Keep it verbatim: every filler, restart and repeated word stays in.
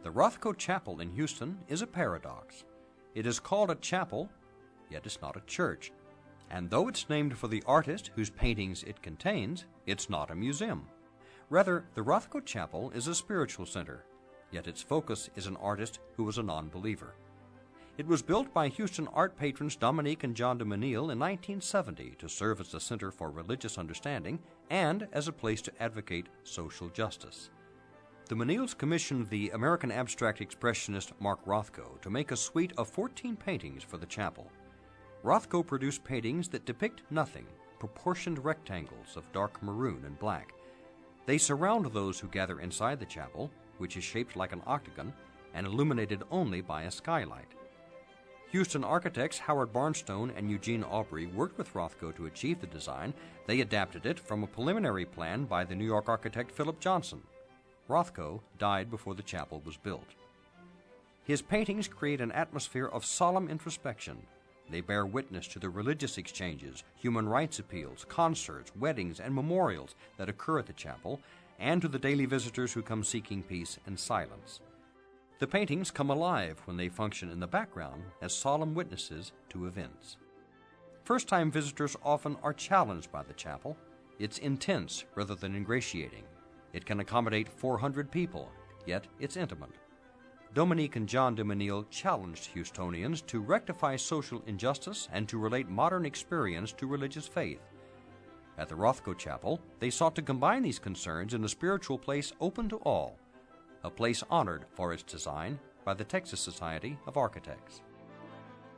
The Rothko Chapel in Houston is a paradox. It is called a chapel, yet it's not a church. And though it's named for the artist whose paintings it contains, it's not a museum. Rather, the Rothko Chapel is a spiritual center, yet its focus is an artist who was a non-believer. It was built by Houston art patrons Dominique and John de Menil in nineteen seventy to serve as a center for religious understanding and as a place to advocate social justice. The Menils commissioned the American abstract expressionist Mark Rothko to make a suite of fourteen paintings for the chapel. Rothko produced paintings that depict nothing, proportioned rectangles of dark maroon and black. They surround those who gather inside the chapel, which is shaped like an octagon and illuminated only by a skylight. Houston architects Howard Barnstone and Eugene Aubrey worked with Rothko to achieve the design. They adapted it from a preliminary plan by the New York architect Philip Johnson. Rothko died before the chapel was built. His paintings create an atmosphere of solemn introspection. They bear witness to the religious exchanges, human rights appeals, concerts, weddings, and memorials that occur at the chapel, and to the daily visitors who come seeking peace and silence. The paintings come alive when they function in the background as solemn witnesses to events. First-time visitors often are challenged by the chapel. It's intense rather than ingratiating. It can accommodate four hundred people, yet it's intimate. Dominique and John de Menil challenged Houstonians to rectify social injustice and to relate modern experience to religious faith. At the Rothko Chapel, they sought to combine these concerns in a spiritual place open to all, a place honored for its design by the Texas Society of Architects.